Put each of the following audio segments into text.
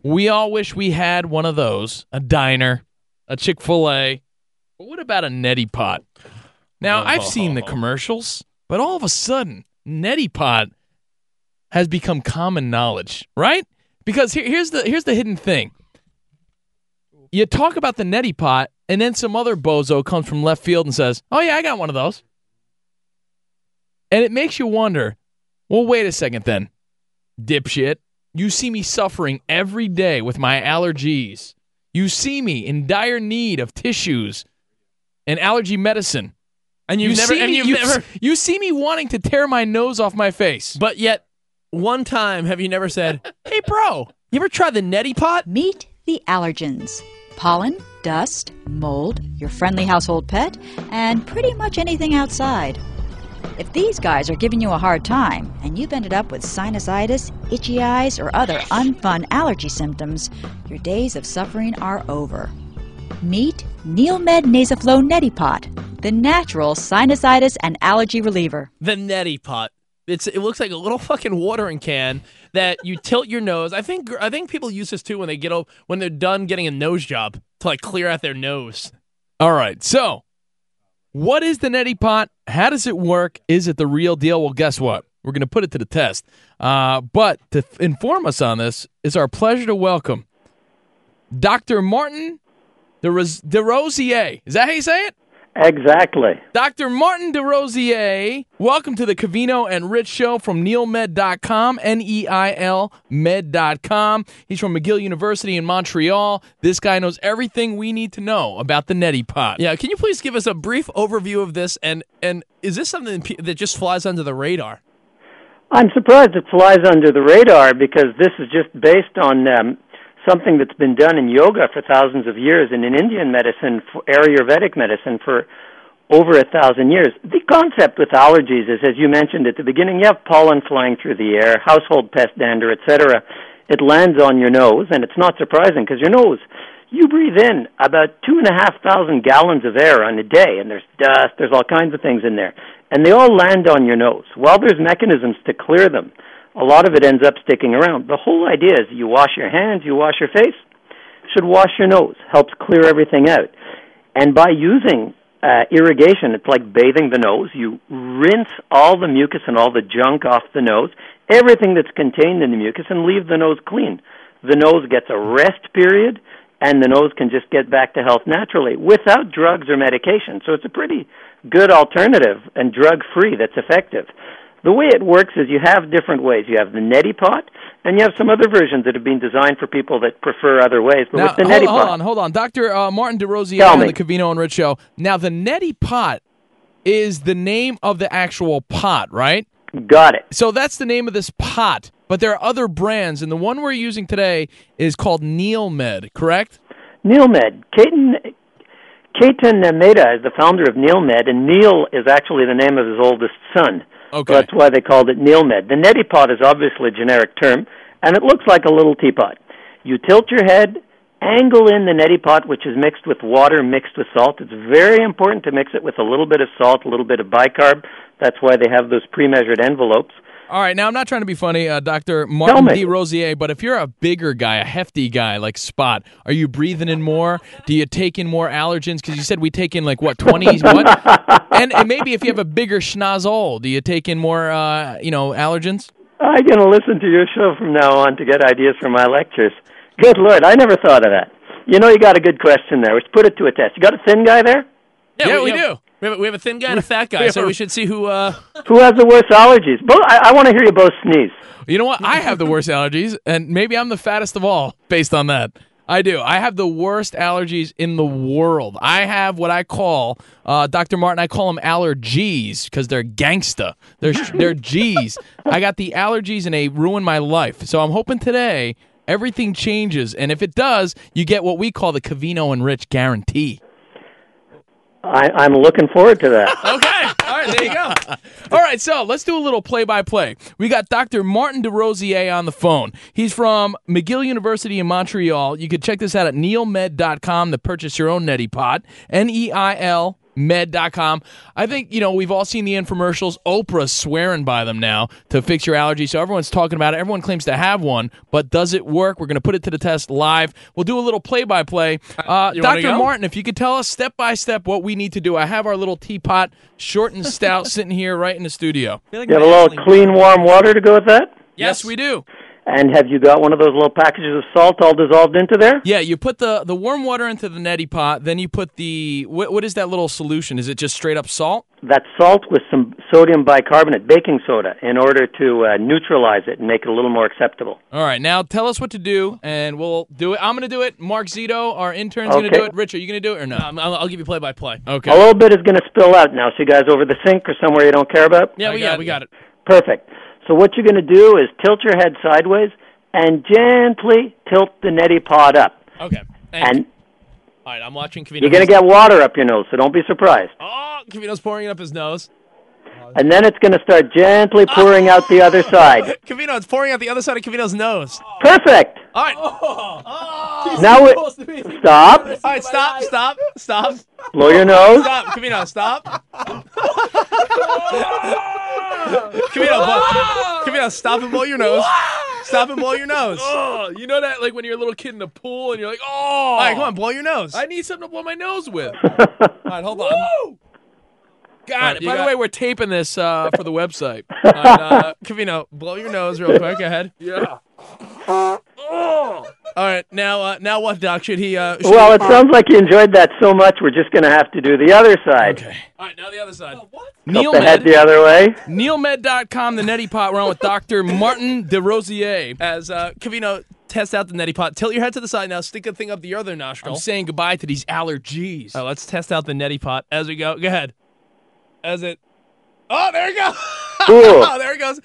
We all wish we had one of those, a diner, a Chick-fil-A. But what about a neti pot? Now, I've seen the commercials, but all of a sudden, neti pot has become common knowledge, right? Because here's the hidden thing. You talk about the neti pot, and then some other bozo comes from left field and says, oh, yeah, I got one of those. And it makes you wonder, well, wait a second then, dipshit. You see me suffering every day with my allergies. You see me in dire need of tissues and allergy medicine. And you see me wanting to tear my nose off my face. But yet, one time have you never said, hey, bro, you ever try the neti pot? Meet the allergens. Pollen, dust, mold, your friendly household pet, and pretty much anything outside. If these guys are giving you a hard time, and you've ended up with sinusitis, itchy eyes, or other unfun allergy symptoms, your days of suffering are over. Meet NeilMed Nasoflow Neti Pot, the natural sinusitis and allergy reliever. The neti pot. It looks like a little fucking watering can that you tilt your nose. I think people use this too when they're done getting a nose job to like clear out their nose. All right, so what is the neti pot? How does it work? Is it the real deal? Well, guess what? We're going to put it to the test. But to inform us on this, it's our pleasure to welcome Dr. Martin DeRosier. Is that how you say it? Exactly. Dr. Martin DeRosier, welcome to the Covino and Rich Show from NeilMed.com, Neil Med.com. He's from McGill University in Montreal. This guy knows everything we need to know about the neti pot. Yeah, can you please give us a brief overview of this? And is this something that just flies under the radar? I'm surprised it flies under the radar because this is just based on something that's been done in yoga for thousands of years and in Indian medicine, Ayurvedic medicine, for over 1,000 years. The concept with allergies is, as you mentioned at the beginning, you have pollen flying through the air, household pest dander, etc. It lands on your nose, and it's not surprising because your nose, you breathe in about 2,500 gallons of air on a day, and there's dust, there's all kinds of things in there, and they all land on your nose. While there's mechanisms to clear them, a lot of it ends up sticking around. The whole idea is you wash your hands, you wash your face, should wash your nose, helps clear everything out. And by using irrigation, it's like bathing the nose. You rinse all the mucus and all the junk off the nose, everything that's contained in the mucus, and leave the nose clean. The nose gets a rest period, and the nose can just get back to health naturally without drugs or medication. So it's a pretty good alternative and drug-free that's effective. The way it works is you have different ways. You have the neti pot, and you have some other versions that have been designed for people that prefer other ways. But now, with the neti pot... Hold on. Dr. Martin DeRosier on the Covino and Rich Show. Now, the neti pot is the name of the actual pot, right? Got it. So that's the name of this pot, but there are other brands, and the one we're using today is called NeilMed, correct? NeilMed. Ketan Mehta is the founder of NeilMed, and Neil is actually the name of his oldest son. Okay. So that's why they called it NeilMed. The neti pot is obviously a generic term, and it looks like a little teapot. You tilt your head, angle in the neti pot, which is mixed with water, mixed with salt. It's very important to mix it with a little bit of salt, a little bit of bicarb. That's why they have those pre-measured envelopes. All right, now I'm not trying to be funny, Dr. Martin DeRosier, but if you're a bigger guy, a hefty guy like Spot, are you breathing in more? Do you take in more allergens? Because you said we take in 20s, what? And maybe if you have a bigger schnozzle, do you take in more, allergens? I'm going to listen to your show from now on to get ideas for my lectures. Good Lord, I never thought of that. You got a good question there. Let's put it to a test. You got a thin guy there? Yeah, we do. We have a thin guy and a fat guy, so we should see who has the worst allergies. I want to hear you both sneeze. You know what? I have the worst allergies, and maybe I'm the fattest of all based on that. I do. I have the worst allergies in the world. I have what I call, Dr. Martin, I call them allergies because they're gangsta. They're G's. I got the allergies, and they ruin my life. So I'm hoping today everything changes, and if it does, you get what we call the Covino and Rich guarantee. I'm looking forward to that. Okay. All right, there you go. All right, so let's do a little play-by-play. We got Dr. Martin DeRosier on the phone. He's from McGill University in Montreal. You can check this out at neilmed.com to purchase your own neti pot, Neil NealMed.com. I think, we've all seen the infomercials. Oprah's swearing by them now to fix your allergy. So everyone's talking about it. Everyone claims to have one, but does it work? We're going to put it to the test live. We'll do a little play-by-play. Dr. Martin, if you could tell us step-by-step what we need to do. I have our little teapot, short and stout, sitting here right in the studio. You have a little clean, warm water to go with that? Yes, we do. And have you got one of those little packages of salt all dissolved into there? Yeah, you put the warm water into the neti pot, then you put the, what is that little solution? Is it just straight up salt? That's salt with some sodium bicarbonate, baking soda, in order to neutralize it and make it a little more acceptable. All right, now tell us what to do, and we'll do it. I'm going to do it. Mark Zito, our intern's going to do it. Rich, are you going to do it or no? I'll give you play-by-play. Okay. A little bit is going to spill out now, so you guys over the sink or somewhere you don't care about? Yeah, we got it. Perfect. So what you're going to do is tilt your head sideways and gently tilt the neti pot up. Okay. And all right, I'm watching Covino. You're going to get water up your nose, so don't be surprised. Oh, Covino's pouring it up his nose. And then it's going to start gently pouring out the other side. Covino, it's pouring out the other side of Covino's nose. Perfect. All right. Now stop. All right, stop. Blow your nose. Stop, Covino, stop. Covino, stop and blow your nose. Stop and blow your nose. Oh, you know that, like when you're a little kid in the pool and you're like, All right, come on, blow your nose. I need something to blow my nose with. All right, hold on. Woo! God, by the way, we're taping this for the website. All right, Covino, blow your nose real quick. Go ahead. Yeah. All right, now what, Doc? Should he? Well, it sounds like you enjoyed that so much, we're just going to have to do the other side. Okay. All right, now the other side. What? Tilt the head the other way. NealMed.com, the neti pot. We're on with Dr. Martin DeRosier. As Covino tests out the neti pot, tilt your head to the side now. Stick a thing up the other nostril. I'm saying goodbye to these allergies. All right, let's test out the neti pot as we go. Go ahead. As it. Oh, there you go. Oh, there it goes.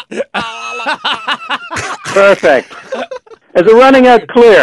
Perfect. Is it running out clear?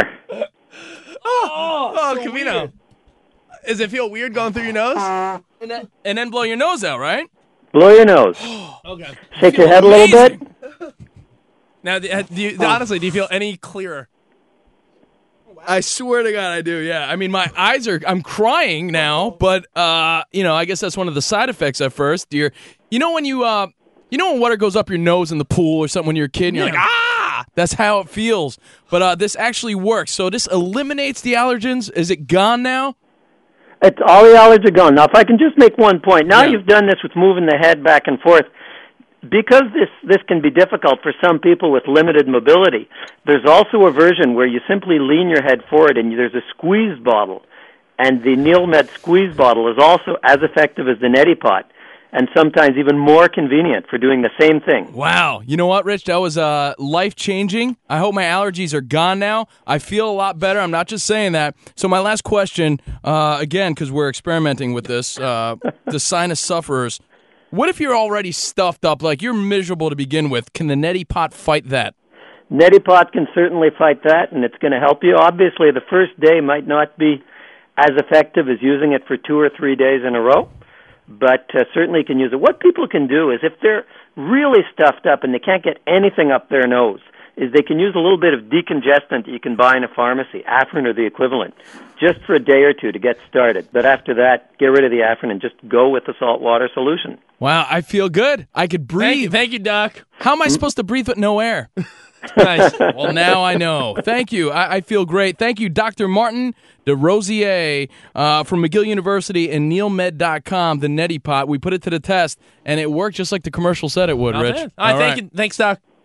Oh, Covino. Does it feel weird going through your nose? And then blow your nose out, right? Blow your nose. Okay. Shake your head a little bit. Now, honestly, do you feel any clearer? I swear to God I do, yeah. I mean, my eyes I'm crying now, but, I guess that's one of the side effects at first. When when water goes up your nose in the pool or something when you're a kid and you're like, ah! That's how it feels. But this actually works. So this eliminates the allergens. Is it gone now? It's all the allergens are gone. Now, if I can just make one point. Now you've done this with moving the head back and forth. Because this can be difficult for some people with limited mobility, there's also a version where you simply lean your head forward and there's a squeeze bottle. And the NealMed squeeze bottle is also as effective as the neti pot, and sometimes even more convenient for doing the same thing. Wow. You know what, Rich? That was life-changing. I hope my allergies are gone now. I feel a lot better. I'm not just saying that. So my last question, again, because we're experimenting with this, the sinus sufferers, what if you're already stuffed up, like you're miserable to begin with? Can the neti pot fight that? Neti pot can certainly fight that, and it's going to help you. Obviously, the first day might not be as effective as using it for 2 or 3 days in a row, but certainly can use it. What people can do is if they're really stuffed up and they can't get anything up their nose, is they can use a little bit of decongestant that you can buy in a pharmacy, Afrin or the equivalent, just for a day or two to get started. But after that, get rid of the Afrin and just go with the salt water solution. Wow, I feel good. I could breathe. Thank you, Doc. How am I supposed to breathe with no air? Nice. Well, now I know. Thank you. I feel great. Thank you, Dr. Martin DeRosier from McGill University and NealMed.com, the neti pot. We put it to the test, and it worked just like the commercial said it would, Rich. All right, thank you. Thanks, Doc.